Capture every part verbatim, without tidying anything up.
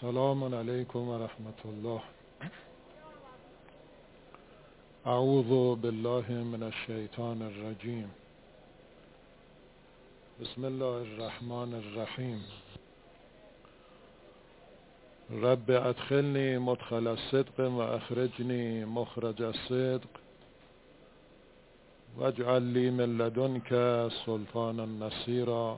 السلام علیکم و رحمت الله. اعوذ بالله من الشیطان الرجیم. بسم الله الرحمن الرحیم. رب ادخلنی مدخل الصدق و اخرجنی مخرج الصدق واجعل لی من لدنک سلطانا نصیرا.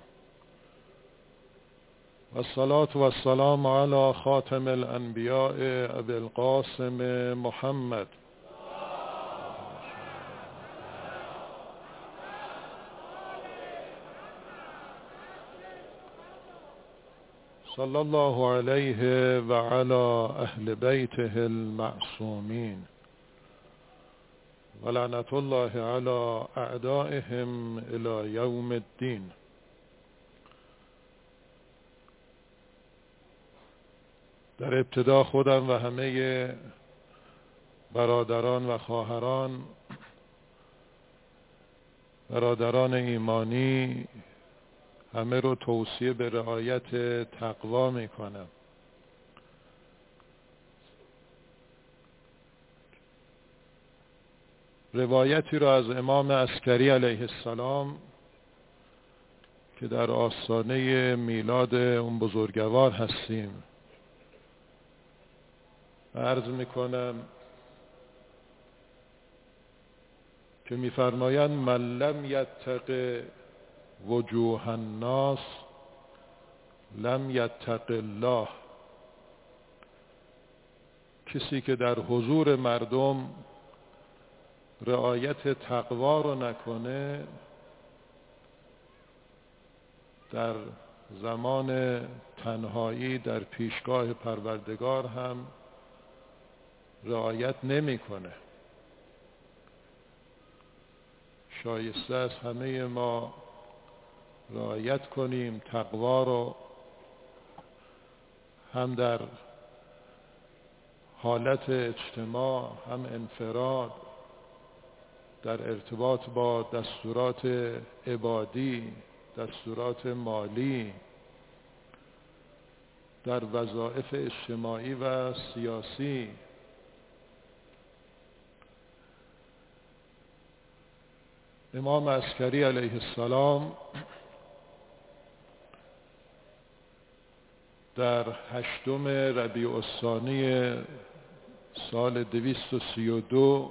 والصلاة والسلام على خاتم الانبیاء ابی القاسم محمد صلی الله علیه و علی اهل بیته المعصومین و لعنت الله علی اعدائهم الی یوم الدین. در ابتدا خودم و همه برادران و خواهران برادران ایمانی همه رو توصیه به رعایت تقوا می کنم. روایتی را از امام عسکری علیه السلام که در آستانه میلاد اون بزرگوار هستیم عرض می کنم که می فرمایند من لم یتق وجوه الناس لم یتق الله. کسی که در حضور مردم رعایت تقوا رو نکنه در زمان تنهایی در پیشگاه پروردگار هم رعایت نمیکنه. شایسته است همه ما رعایت کنیم تقوا رو، هم در حالت اجتماع هم انفراد، در ارتباط با دستورات عبادی، دستورات مالی، در وظایف اجتماعی و سیاسی. امام عسکری علیه السلام در هشتم ربیع الثانی سال دویست و سی و دو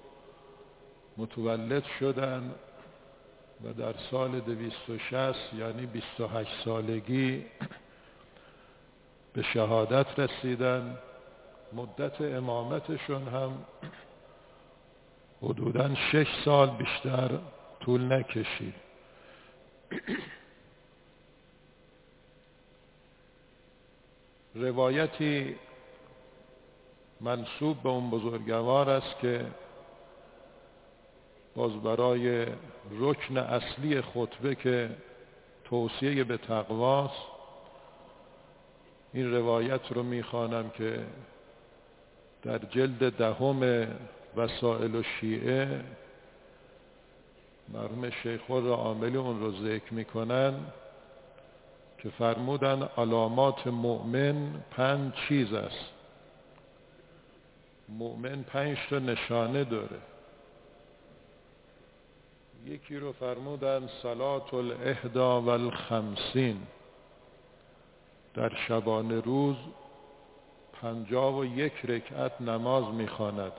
متولد شدند و در سال دویست و شصت یعنی بیست و هشت سالگی به شهادت رسیدند. مدت امامتشون هم حدوداً شش سال بیشتر طول نکشید. روایتی منسوب به اون بزرگوار است که باز برای رکن اصلی خطبه که توصیه به تقواست این روایت رو میخوانم که در جلد دهم وسائل الشیعه مرحوم شیخ العاملی اون رو ذکر میکنن که فرمودن علامات مؤمن پنج چیز است. مؤمن پنج تا نشانه داره. یکی رو فرمودن صلات الاحدا و الخمسین، در شبانه روز پنجاه و یک رکعت نماز میخواند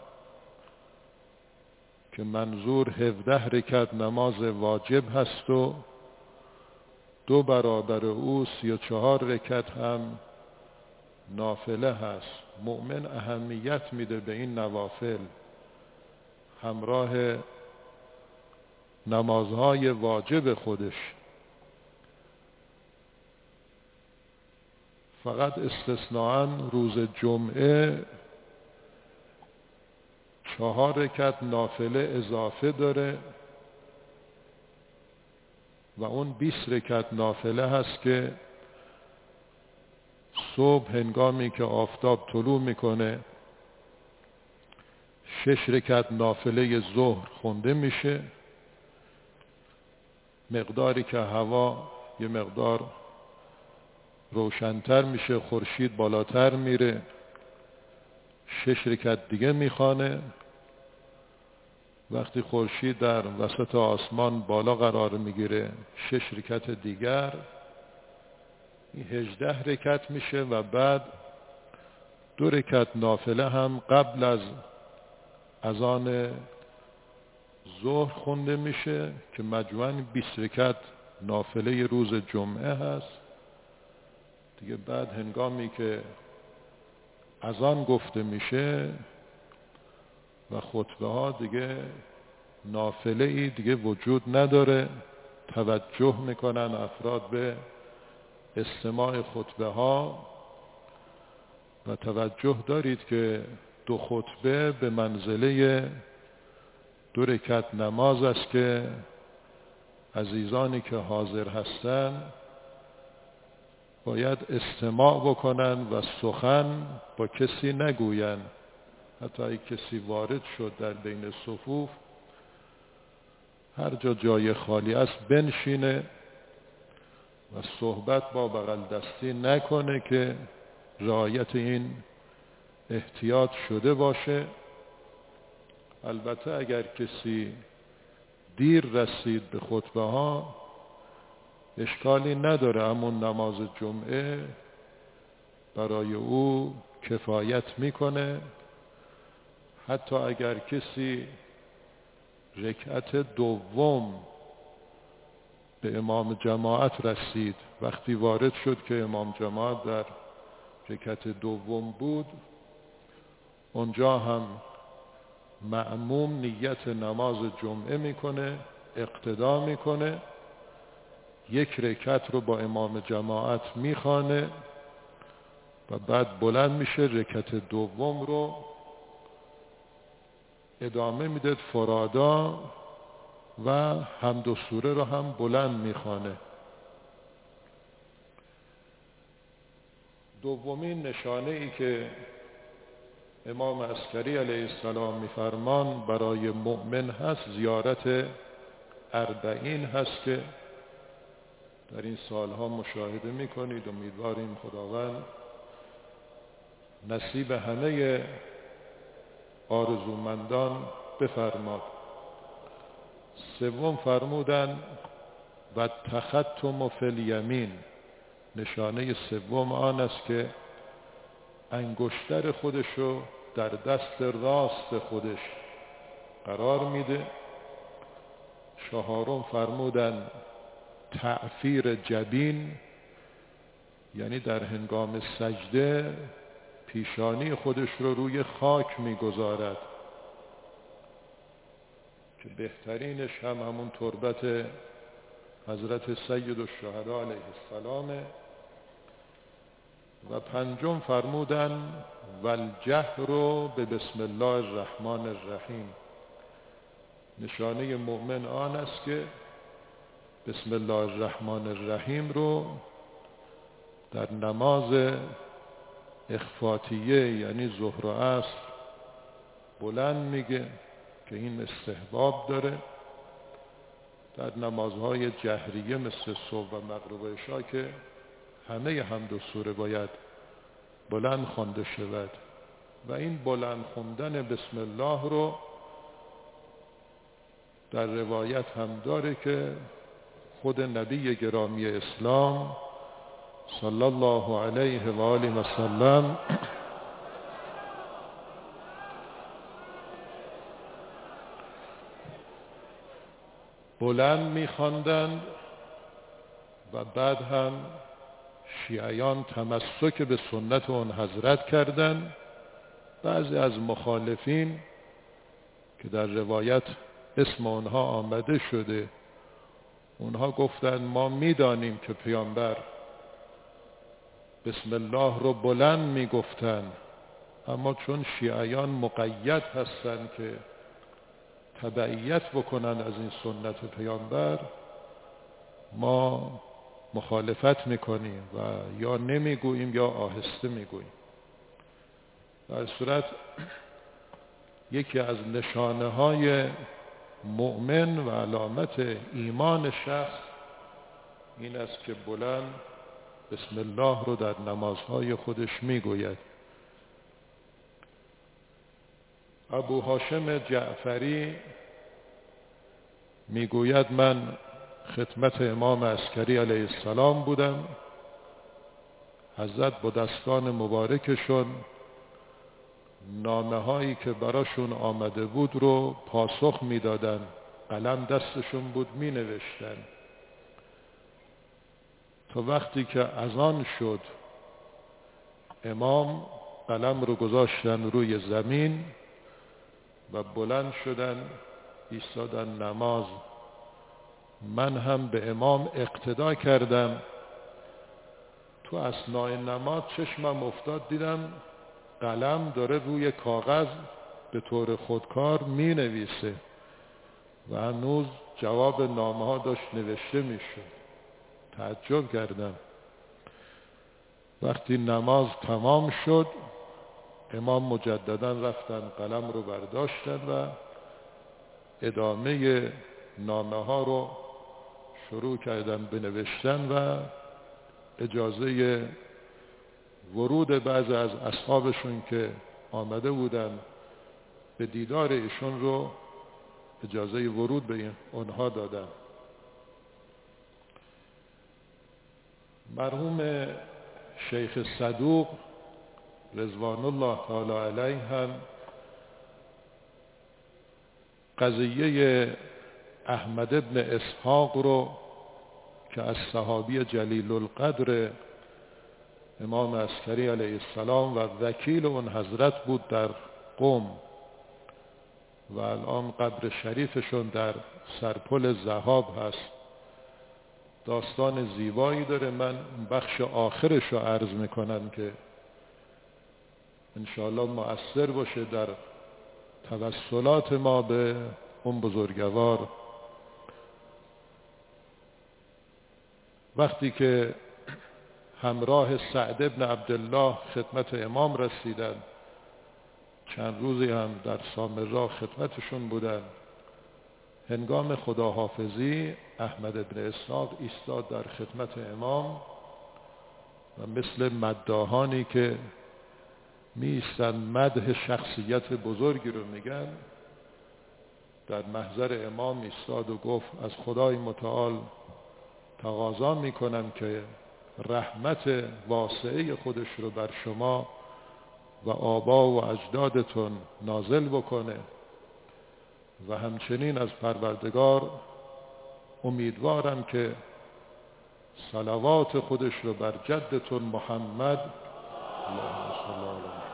که منظور هفده رکعت نماز واجب هست و دو برابر او سی و چهار رکعت هم نافله هست. مؤمن اهمیت میده به این نوافل همراه نمازهای واجب خودش. فقط استثناءً روز جمعه چهار رکعت نافله اضافه داره و اون بیست رکعت نافله هست که صبح هنگامی که آفتاب طلوع میکنه شش رکعت نافله ظهر خونده میشه، مقداری که هوا یه مقدار روشنتر میشه، خورشید بالاتر میره، شش رکعت دیگه میخوانه. وقتی خورشید در وسط آسمان بالا قرار میگیره، شش رکعت دیگر، این هجده رکعت میشه و بعد دو رکعت نافله هم قبل از اذان ظهر خونده میشه که مجموعاً بیست رکعت نافله روز جمعه هست دیگه. بعد هنگامی که اذان گفته میشه و خطبه ها دیگه نافله ای دیگه وجود نداره، توجه میکنن افراد به استماع خطبه ها. و توجه دارید که دو خطبه به منزله دو رکعت نماز است که عزیزانی که حاضر هستن باید استماع بکنن و سخن با کسی نگوین. حتی اگه کسی وارد شد در بین صفوف، هر جا جای خالی است بنشینه و صحبت با بغل دستی نکنه که رعایت این احتیاط شده باشه. البته اگر کسی دیر رسید به خطبه ها اشکالی نداره، اما نماز جمعه برای او کفایت میکنه. حتی اگر کسی رکعت دوم به امام جماعت رسید، وقتی وارد شد که امام جماعت در رکعت دوم بود، اونجا هم مأموم نیت نماز جمعه میکنه، اقتدا میکنه، یک رکعت رو با امام جماعت میخوانه و بعد بلند میشه رکعت دوم رو ادامه میده فرادا و حمد و سوره رو هم بلند میخوانه. دومین نشانه ای که امام عسکری علیه السلام میفرمان برای مؤمن هست زیارت اربعین هست که در این سالها مشاهده میکنید. امیدواریم خداوند نصیب همه آرزومندان بفرماد. سوم فرمودن و تختم فی الیمین، نشانه سوم آن است که انگشتر خودشو در دست راست خودش قرار میده. چهارم فرمودن تعفیر جبین، یعنی در هنگام سجده پیشانی خودش رو روی خاک میگذارد که بهترینش هم همون تربت حضرت سید الشهدا علیه السلامه. و پنجم فرمودن والجهر رو به بسم الله الرحمن الرحیم، نشانه مؤمن آن است که بسم الله الرحمن الرحیم رو در نماز اخفاتیه یعنی ظهر و عصر بلند میگه که این استحباب داره. در نمازهای جهریه مثل صبح و مغرب و عشا که همه حمد و سوره باید بلند خوانده شود و این بلند خوندن بسم الله رو در روایت هم داره که خود نبی گرامی اسلام صلی الله علیه و آله و سلم بلند می‌خواندند و بعد هم شیعیان تمسک به سنت اون حضرت کردند. بعضی از مخالفین که در روایت اسم اونها آمده شده، اونها گفتند ما میدانیم که پیامبر بسم الله رو بلند میگفتن، اما چون شیعیان مقید هستند که تبعیت بکنن از این سنت پیامبر، ما مخالفت میکنیم و یا نمیگوییم یا آهسته میگوییم. در صورت یکی از نشانه های مؤمن و علامت ایمان شخص این است که بلند بسم الله رو در نمازهای خودش میگوید. ابو هاشم جعفری میگوید من خدمت امام عسکری علیه السلام بودم. حضرت با دستان مبارکشون نامه هایی که براشون آمده بود رو پاسخ میدادن، قلم دستشون بود می نوشتن تا وقتی که اذان شد امام قلم رو گذاشتن روی زمین و بلند شدن ایستادن نماز. من هم به امام اقتدا کردم. تو اثناء نماز چشمم افتاد دیدم قلم داره روی کاغذ به طور خودکار می نویسه و هنوز جواب نامه ها داشت نوشته می شد. تعجب کردم. وقتی نماز تمام شد امام مجددا رفتن قلم رو برداشتن و ادامه نامه ها رو شروع کردن بنوشتن و اجازه ورود بعض از اصحابشون که آمده بودن به دیدار ایشون رو اجازه ورود به اونها دادن. مرحوم شیخ صدوق رضوان الله تعالی علیه هم قضیه احمد ابن اسحاق رو که از صحابی جلیل القدر امام عسکری علیه السلام و وکیل اون حضرت بود در قم و الان قبر شریفشون در سرپل ذهاب هست. داستان زیبایی داره. من بخش آخرش رو عرض میکنم که انشاءالله مؤثر باشه در توسلات ما به اون بزرگوار. وقتی که همراه سعد ابن عبدالله خدمت امام رسیدن، چند روزی هم در سامرا خدمتشون بودن، هنگام خداحافظی احمد ابن اسحاق ایستاد در خدمت امام و مثل مداحانی که می ایستن مدح شخصیت بزرگی رو میگن، در محضر امام ایستاد و گفت از خدای متعال تقاضا میکنم که رحمت واسعه خودش رو بر شما و آبا و اجدادتون نازل بکنه و همچنین از پروردگار امیدوارم که صلوات خودش رو بر جدتون محمد اللهم صل علی محمد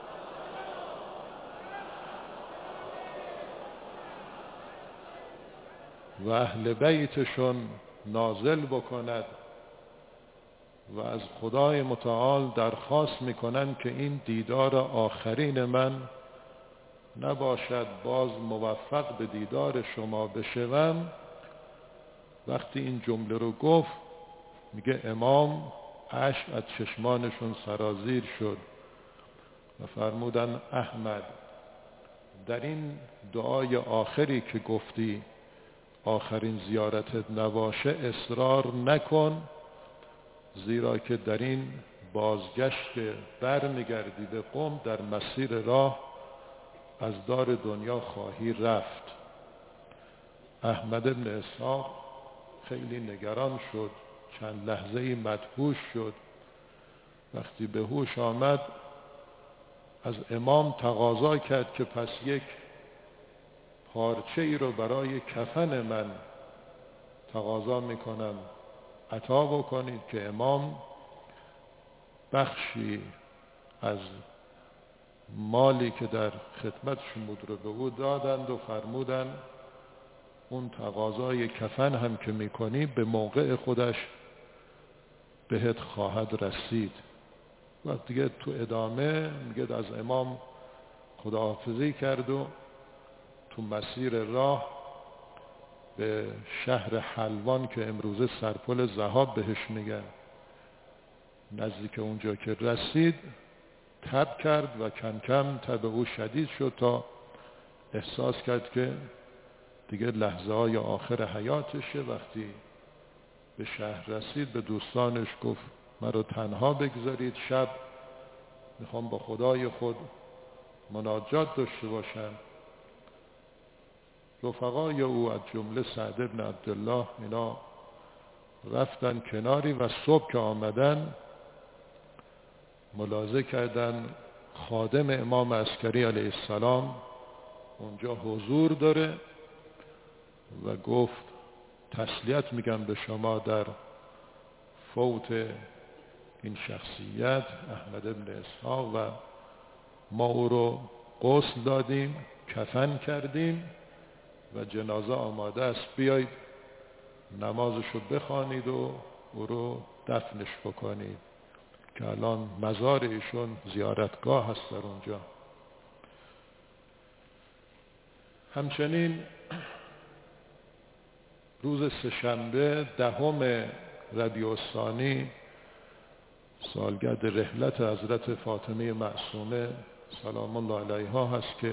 و اهل بیتشون نازل بکند و از خدای متعال درخواست میکنن که این دیدار آخرین من نباشد، باز موفق به دیدار شما بشوم. وقتی این جمله رو گفت میگه امام اشک از چشمانشون سرازیر شد و فرمودن احمد در این دعای آخری که گفتی آخرین زیارتت نباشه اصرار نکن، زیرا که در این بازگشت بر میگردی به قم در مسیر راه از دار دنیا خواهی رفت. احمد ابن اسحاق خیلی نگران شد، چند لحظه‌ای مدهوش شد. وقتی به هوش آمد از امام تقاضا کرد که پس یک پارچه ای رو برای کفن من تقاضا میکنم عطا بکنید که امام بخشی از مالی که در خدمتشون بود رو به او دادند و فرمودند اون تقاضای کفن هم که میکنی به موقع خودش بهت خواهد رسید. و دیگه تو ادامه میگه از امام خداحافظی کرد و تو مسیر راه به شهر حلوان که امروزه سرپل ذهاب بهش میگن، نزدیک اونجا که رسید تب کرد و کم کم تب او شدید شد تا احساس کرد که دیگه لحظه های آخر حیاتشه. وقتی به شهر رسید به دوستانش گفت مرا تنها بگذارید، شب میخوام با خدای خود مناجات داشته باشم. رفقای او از جمله سعد بن عبدالله اینا رفتن کناری و صبح که آمدن ملاحظه کردن خادم امام عسکری علیه السلام اونجا حضور داره و گفت تسلیت میگم به شما در فوت این شخصیت احمد بن اسحاق و ما او رو غسل دادیم، کفن کردیم و جنازه آماده است، بیایید نمازش رو بخوانید و او رو دفنش بکنید که الان مزار ایشون زیارتگاه هست در اونجا. همچنین روز سه‌شنبه دهم ربیع الثانی سالگرد رحلت حضرت فاطمه معصومه سلام الله علیها هست که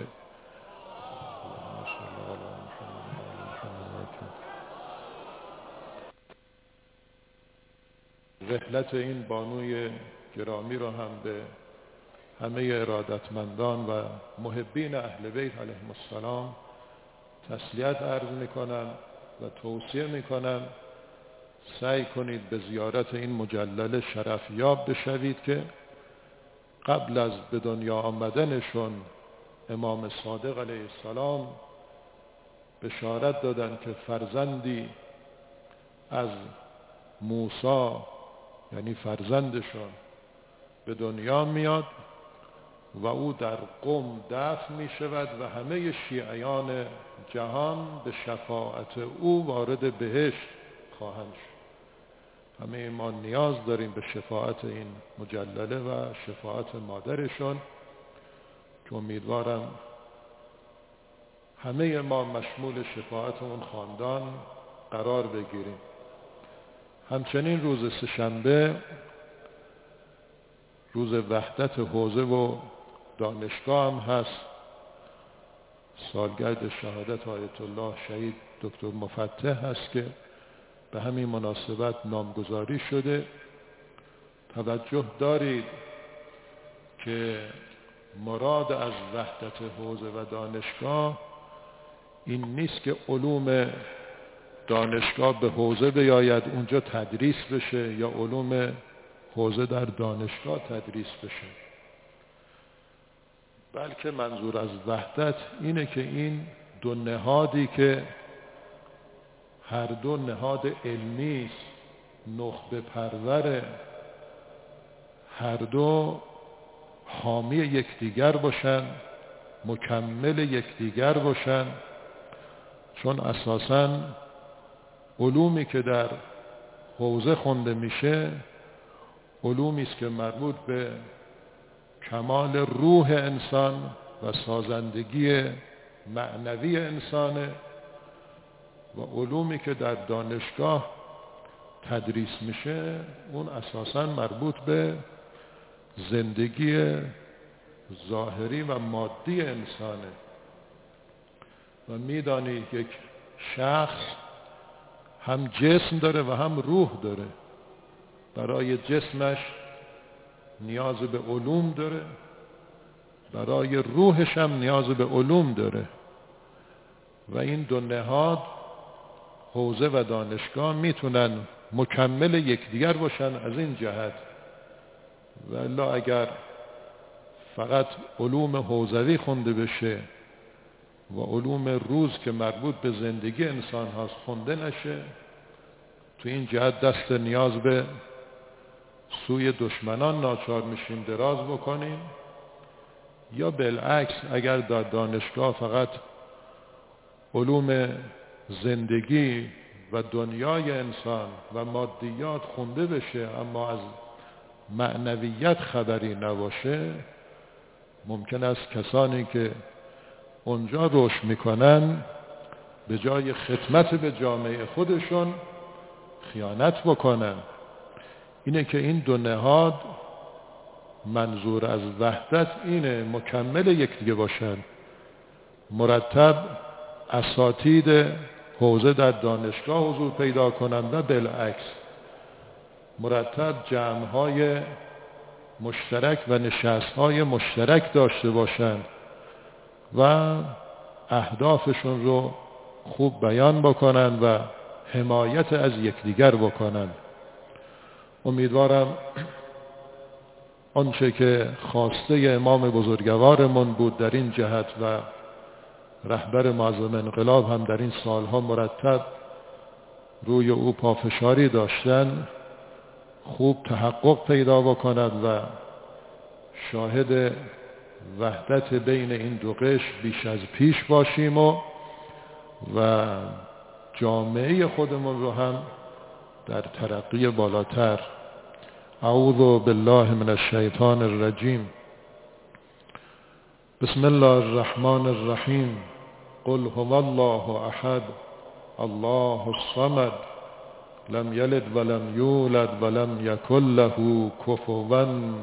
رحلت این بانوی گرامی رو هم به همه ارادتمندان و محبین اهل بیت علیهم السلام تسلیت عرض میکنم و توصیه میکنم سعی کنید به زیارت این مجلل شرفیاب بشوید که قبل از به دنیا آمدنشون امام صادق علیه السلام بشارت دادن که فرزندی از موسی یعنی فرزندشون به دنیا میاد و او در قم دفن می شود و همه شیعیان جهان به شفاعت او وارد بهشت خواهند شد. همه ما نیاز داریم به شفاعت این مجلله و شفاعت مادرشون که امیدوارم همه ما مشمول شفاعت اون خاندان قرار بگیریم. همچنین روز سه‌شنبه روز وحدت حوزه و دانشگاه هم هست. سالگرد شهادت آیت الله شهید دکتر مفتح هست که به همین مناسبت نامگذاری شده. توجه دارید که مراد از وحدت حوزه و دانشگاه این نیست که علوم دانشگاه به حوزه بیاید اونجا تدریس بشه یا علوم حوزه در دانشگاه تدریس بشه، بلکه منظور از وحدت اینه که این دو نهادی که هر دو نهاد علمی است، نخبه پرور، هر دو حامی یکدیگر باشن، مکمل یکدیگر باشن، چون اساساً علومی که در حوزه خونده میشه علومی است که مربوط به کمال روح انسان و سازندگی معنوی انسانه و علومی که در دانشگاه تدریس میشه اون اساساً مربوط به زندگی ظاهری و مادی انسانه. و میدانید یک شخص هم جسم داره و هم روح داره. برای جسمش نیاز به علوم داره، برای روحش هم نیاز به علوم داره و این دو نهاد حوزه و دانشگاه میتونن مکمل یکدیگر باشن از این جهت. و الا اگر فقط علوم حوزوی خونده بشه و علوم روز که مربوط به زندگی انسان هاست خونده نشه، تو این جهت دست نیاز به سوی دشمنان ناچار میشیم دراز بکنیم، یا بالعکس اگر در دانشگاه فقط علوم زندگی و دنیای انسان و مادیات خونده بشه اما از معنویت خبری نباشه، ممکن است کسانی که اونجا رشد میکنن به جای خدمت به جامعه خودشون خیانت بکنن. اینه که این دو نهاد منظور از وحدت اینه مکمل یکدیگه باشن، مرتب اساتید حوزه در دانشگاه حضور پیدا کنن و بالعکس. مرتب جمع‌های مشترک و نشست‌های مشترک داشته باشند و اهدافشون رو خوب بیان بکنند و حمایت از یکدیگر بکنند. امیدوارم آنچه که خواسته امام بزرگوارمون بود در این جهت و رهبر معظم انقلاب هم در این سالها مرتب روی او پافشاری داشتن خوب تحقق پیدا بکند و شاهد وحدت بین این دو قشر بیش از پیش باشیم و و جامعه خودمون رو هم در ترقی بالاتر. اعوذ بالله من الشیطان الرجیم. بسم الله الرحمن الرحیم. قل هو الله احد الله الصمد لم یلد ولم یولد ولم یکن له کفوا